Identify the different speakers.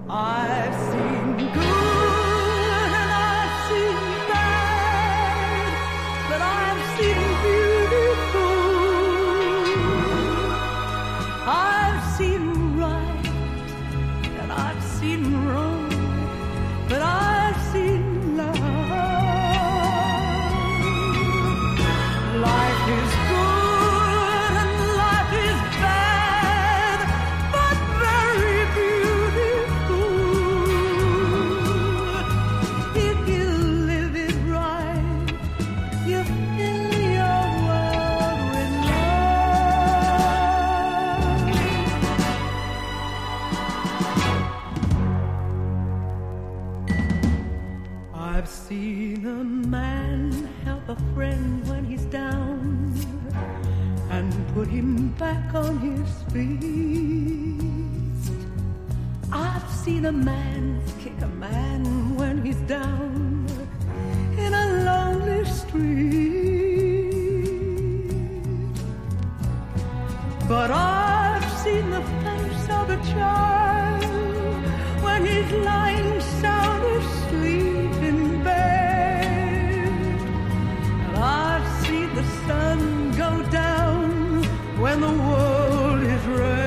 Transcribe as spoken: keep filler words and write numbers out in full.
Speaker 1: I've seen good and I've seen bad, but I've seen beautiful. I've seen right and I've seen wrong, but I've seen love. Life is good and life is bad, but very beautiful if you live it right. You fill your world with love. I've seen a man help a friend when he's down and put him back on his feet. I've seen a man kick a man when he's down in a lonely street. But I've seen the face of a child when he's lying sound asleep in bed. And I've seen the sun go down when the world is red.